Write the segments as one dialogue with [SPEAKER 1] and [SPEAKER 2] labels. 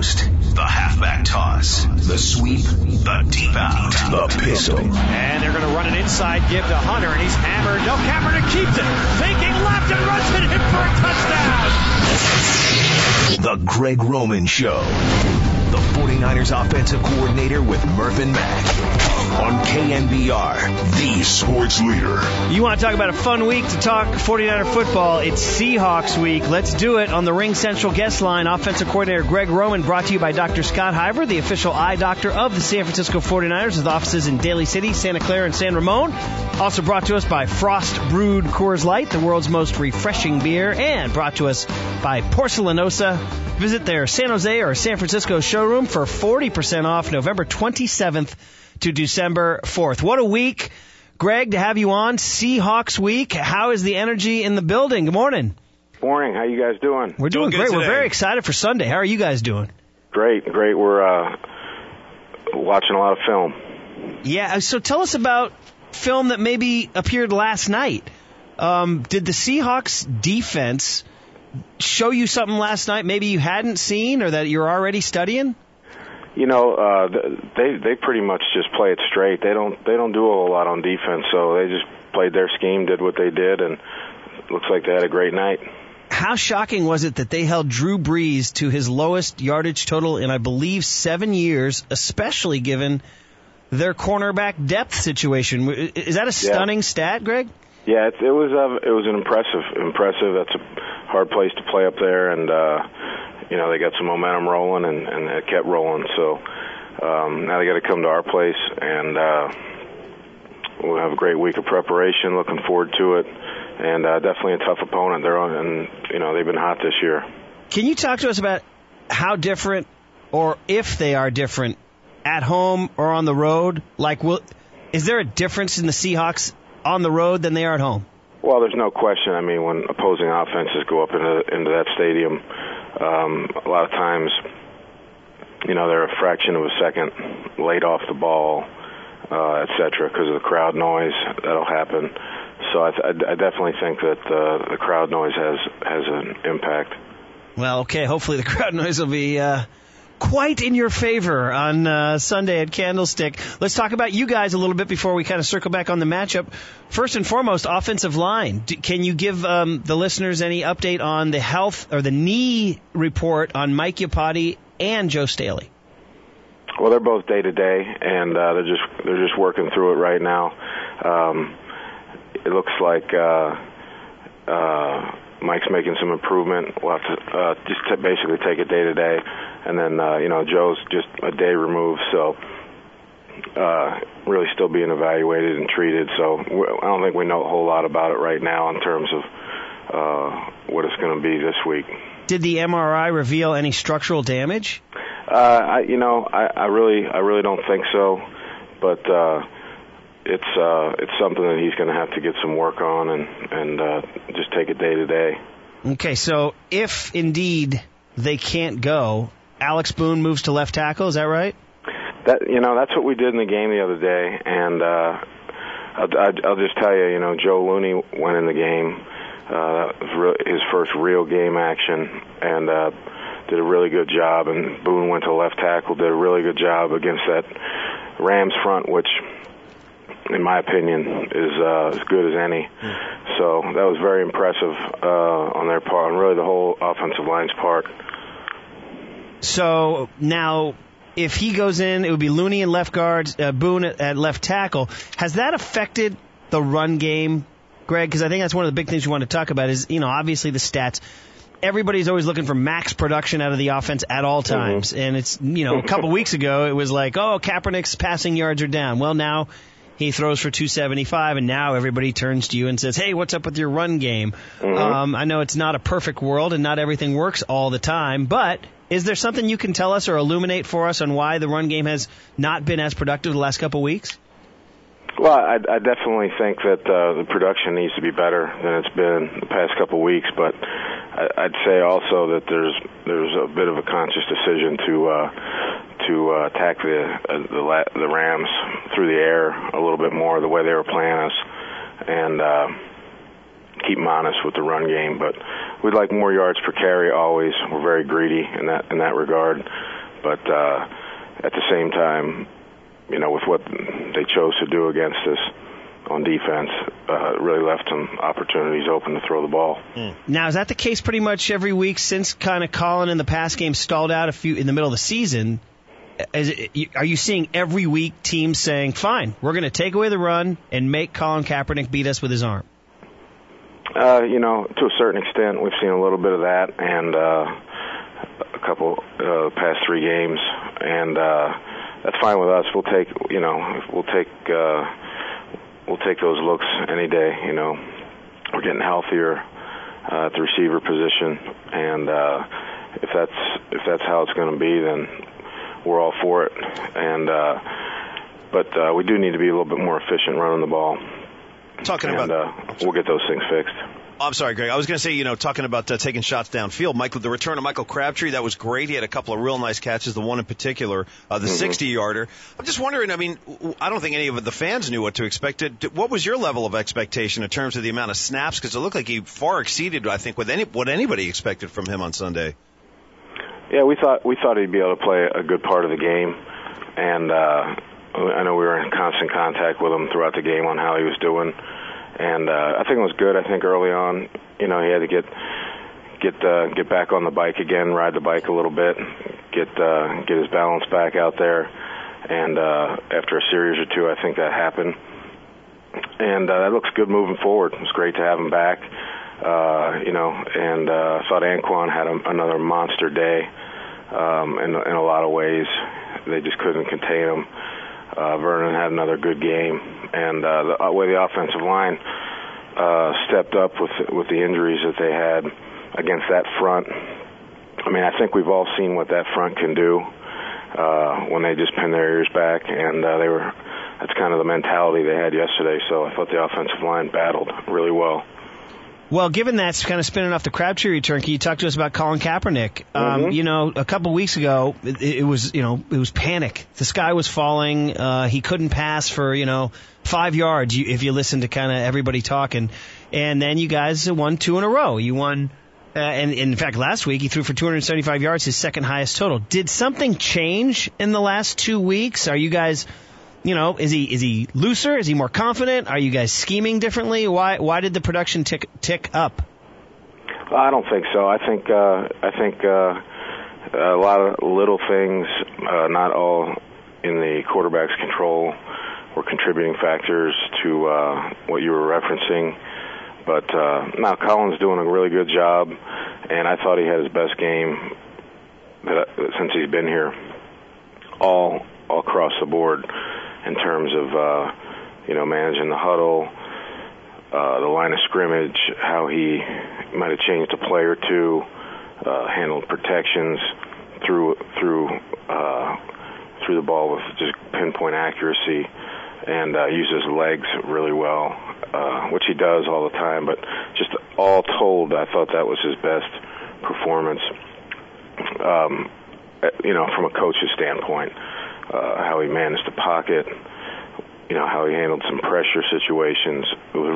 [SPEAKER 1] post, the halfback toss, the sweep, the deep out, the pistol.
[SPEAKER 2] And they're going to run it inside, give to Hunter, and he's hammered. No, Kaepernick keeps it, faking left and runs it in for a touchdown.
[SPEAKER 1] The Greg Roman Show. The 49ers offensive coordinator with Murph and Mac. On KNBR, the sports leader.
[SPEAKER 2] You want to talk about a fun week to talk 49er football? It's Seahawks week. Let's do it on the Ring Central guest line. Offensive coordinator Greg Roman, brought to you by Dr. Scott Hyver, the official eye doctor of the San Francisco 49ers, with offices in Daly City, Santa Clara, and San Ramon. Also brought to us by Frost Brewed Coors Light, the world's most refreshing beer, and brought to us by Porcelanosa. Visit their San Jose or San Francisco showroom for 40% off November 27th to December 4th. What a week, Greg, to have you on. Seahawks week. How is the energy in the building? Good morning.
[SPEAKER 3] Morning. How you guys doing?
[SPEAKER 2] We're doing great. We're very excited for Sunday. How are you guys doing?
[SPEAKER 3] Great. We're watching a lot of film.
[SPEAKER 2] Yeah, so tell us about film that maybe appeared last night. Did the Seahawks defense show you something last night maybe you hadn't seen or that you're already studying?
[SPEAKER 3] You know, they pretty much just play it straight. They don't do a whole lot on defense, so they just played their scheme, did what they did, and looks like they had a great night.
[SPEAKER 2] How shocking was it that they held Drew Brees to his lowest yardage total in, I believe, 7 years, especially given their cornerback depth situation? Is that a stunning stat, Greg?
[SPEAKER 3] Yeah, it was an impressive. That's a hard place to play up there, and they got some momentum rolling, and it kept rolling. So now they got to come to our place, and we'll have a great week of preparation. Looking forward to it, and definitely a tough opponent. They've been hot this year.
[SPEAKER 2] Can you talk to us about how different, or if they are different, at home or on the road? Is there a difference in the Seahawks on the road than they are at home?
[SPEAKER 3] Well, there's no question. I mean, when opposing offenses go up into that stadium, a lot of times, they're a fraction of a second late off the ball, et cetera, because of the crowd noise. That'll happen. So I definitely think that the crowd noise has an impact.
[SPEAKER 2] Well, okay, hopefully the crowd noise will be quite in your favor on Sunday at Candlestick. Let's talk about you guys a little bit before we kind of circle back on the matchup. First and foremost, offensive line. Can you give the listeners any update on the health or the knee report on Mike Iupati and Joe Staley?
[SPEAKER 3] Well, they're both day to day, and they're just working through it right now. It looks like Mike's making some improvement. We'll have to just basically take it day to day. And then, Joe's just a day removed, so really still being evaluated and treated. So I don't think we know a whole lot about it right now in terms of what it's going to be this week. Did the MRI reveal any structural damage? I really don't think so, but it's something that he's going to have to get some work on and just take it day to day. Okay, so if indeed they can't go, Alex Boone moves to left tackle, is that right? That's what we did in the game the other day, and I'll just tell you, Joe Looney went in the game. That was his first real game action, and did a really good job, and Boone went to left tackle, did a really good job against that Rams front, which, in my opinion, is as good as any. So that was very impressive on their part, and really the whole offensive line's part. So now, if he goes in, it would be Looney in left guard, Boone at left tackle. Has that affected the run game, Greg? Because I think that's one of the big things we want to talk about is, obviously the stats. Everybody's always looking for max production out of the offense at all times. Mm-hmm. And it's, a couple weeks ago, it was like, Kaepernick's passing yards are down. Well, now he throws for 275, and now everybody turns to you and says, hey, what's up with your run game? Mm-hmm. I know it's not a perfect world, and not everything works all the time, but is there something you can tell us or illuminate for us on why the run game has not been as productive the last couple of weeks? Well, I definitely think that the production needs to be better than it's been the past couple of weeks, but I'd say also that there's a bit of a conscious decision to attack the Rams through the air a little bit more, the way they were playing us, and
[SPEAKER 4] keep them honest with the run game. But we'd like more yards per carry always. We're very greedy in that regard. But at the same time, with what they chose to do against us on defense, it really left some opportunities open to throw the ball.
[SPEAKER 3] Now, is that the case pretty much every week since kind of Colin in the pass game stalled out in the middle of the season? Are you seeing every week teams saying, fine, we're going to take away the run and make Colin Kaepernick beat us with his arm?
[SPEAKER 4] To a certain extent, we've seen a little bit of that, and a couple past 3 games, and that's fine with us. We'll take those looks any day. We're getting healthier at the receiver position, and if that's how it's going to be, then we're all for it. And but we do need to be a little bit more efficient running the ball. We'll get those things fixed.
[SPEAKER 5] I'm sorry, Greg. I was going to say, talking about taking shots downfield, the return of Michael Crabtree, that was great. He had a couple of real nice catches, the one in particular, the 60-yarder. I'm just wondering, I don't think any of the fans knew what to expect. What was your level of expectation in terms of the amount of snaps? Because it looked like he far exceeded, I think, what anybody expected from him on Sunday.
[SPEAKER 4] Yeah, we thought he'd be able to play a good part of the game. And I know we were in constant contact with him throughout the game on how he was doing. And I think it was good. I think early on, he had to get back on the bike again, ride the bike a little bit, get his balance back out there. And after a series or 2, I think that happened. And that looks good moving forward. It was great to have him back. And I thought Anquan had another monster day in a lot of ways. They just couldn't contain him. Vernon had another good game, and the way the offensive line stepped up with the injuries that they had against that front. I think we've all seen what that front can do when they just pin their ears back, and that's kind of the mentality they had yesterday. So I thought the offensive line battled really well.
[SPEAKER 3] Well, given that's kind of spinning off the Crabtree return, can you talk to us about Colin Kaepernick? A couple weeks ago, it was panic. The sky was falling. He couldn't pass for 5 yards. If you listen to kind of everybody talking, and then you guys won 2 in a row. You won, and in fact, last week he threw for 275 yards, his second highest total. Did something change in the last 2 weeks? Are you guys? Is he looser? Is he more confident? Are you guys scheming differently? Why did the production tick up?
[SPEAKER 4] I don't think so. I think a lot of little things, not all in the quarterback's control, were contributing factors to what you were referencing. But now Colin's doing a really good job, and I thought he had his best game since he's been here, all across the board. In terms of, managing the huddle, the line of scrimmage, how he might have changed a play or 2, handled protections, threw the ball with just pinpoint accuracy, and used his legs really well, which he does all the time. But just all told, I thought that was his best performance, from a coach's standpoint. How he managed the pocket, how he handled some pressure situations. It was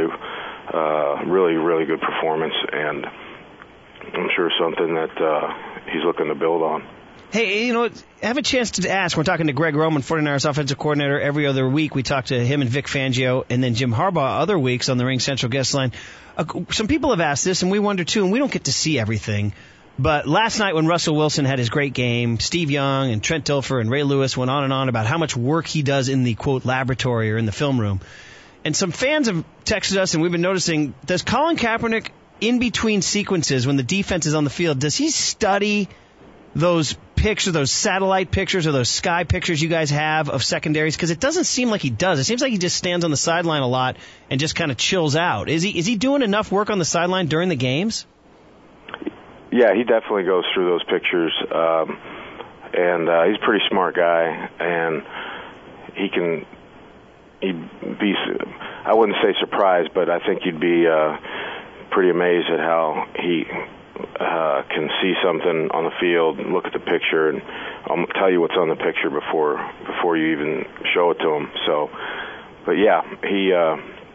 [SPEAKER 4] really good performance, and I'm sure something that he's looking to build on.
[SPEAKER 3] Hey, I have a chance to ask. We're talking to Greg Roman, 49ers offensive coordinator, every other week. We talk to him and Vic Fangio, and then Jim Harbaugh other weeks on the Ring Central guest line. Some people have asked this, and we wonder too, and we don't get to see everything. But last night when Russell Wilson had his great game, Steve Young and Trent Dilfer and Ray Lewis went on and on about how much work he does in the, quote, laboratory or in the film room. And some fans have texted us, and we've been noticing, does Colin Kaepernick, in between sequences when the defense is on the field, does he study those pictures, those satellite pictures or those sky pictures you guys have of secondaries? Because it doesn't seem like he does. It seems like he just stands on the sideline a lot and just kind of chills out. Is he doing enough work on the sideline during the games?
[SPEAKER 4] Yeah, he definitely goes through those pictures, and he's a pretty smart guy, and he'd be, I wouldn't say surprised, but I think you'd be pretty amazed at how he can see something on the field, look at the picture, and I'll tell you what's on the picture before you even show it to him. So, but yeah,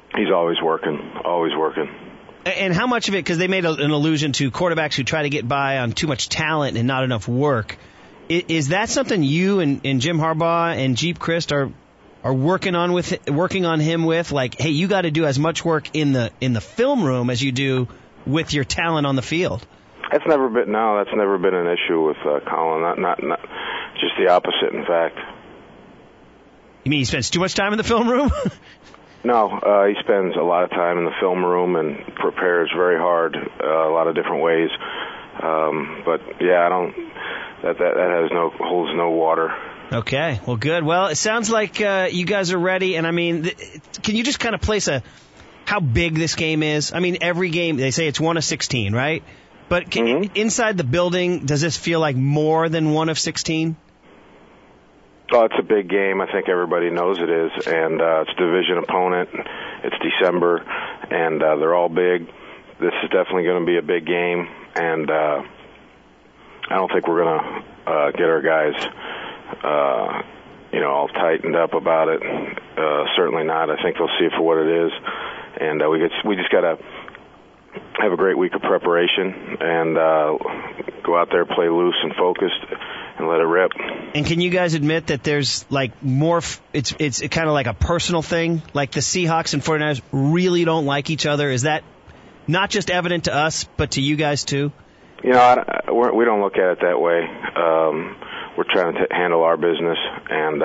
[SPEAKER 4] He's always working, always working.
[SPEAKER 3] And how much of it, because they made an allusion to quarterbacks who try to get by on too much talent and not enough work. Is that something you and Jim Harbaugh and Jeep Christ are working on him with? Like, hey, you got to do as much work in the film room as you do with your talent on the field.
[SPEAKER 4] That's never been an issue with Colin. Not just the opposite, in fact.
[SPEAKER 3] You mean he spends too much time in the film room?
[SPEAKER 4] No, he spends a lot of time in the film room and prepares very hard, a lot of different ways. But yeah, that holds no water.
[SPEAKER 3] Okay, well, good. Well, it sounds like you guys are ready. And I mean, can you just kind of place how big this game is? I mean, every game they say it's 1 of 16, right? But inside the building, does this feel like more than 1 of 16?
[SPEAKER 4] Oh, it's a big game. I think everybody knows it is, and it's a division opponent. It's December, and they're all big. This is definitely going to be a big game, and I don't think we're going to get our guys, all tightened up about it. Certainly not. I think they'll see it for what it is, and we just got to have a great week of preparation and go out there, play loose and focused, and let it rip.
[SPEAKER 3] And can you guys admit that there's like more? It's kind of like a personal thing. Like the Seahawks and 49ers really don't like each other. Is that not just evident to us, but to you guys too?
[SPEAKER 4] We don't look at it that way. We're trying to handle our business, and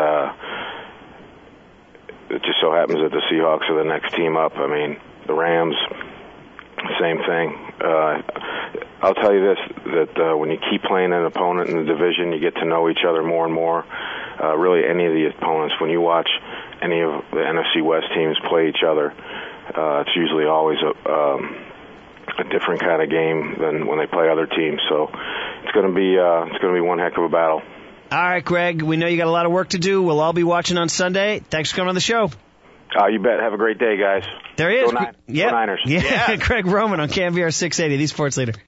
[SPEAKER 4] it just so happens that the Seahawks are the next team up. I mean, the Rams, same thing. I'll tell you this, that when you keep playing an opponent in the division, you get to know each other more and more. Really, any of the opponents, when you watch any of the NFC West teams play each other, it's usually always a different kind of game than when they play other teams. So it's going to be one heck of a battle.
[SPEAKER 3] All right, Greg, we know you got a lot of work to do. We'll all be watching on Sunday. Thanks for coming on the show.
[SPEAKER 4] You bet. Have a great day, guys.
[SPEAKER 3] There he is.
[SPEAKER 4] Go Niners.
[SPEAKER 3] Yeah. Greg Roman on KNBR 680, the Sports Leader.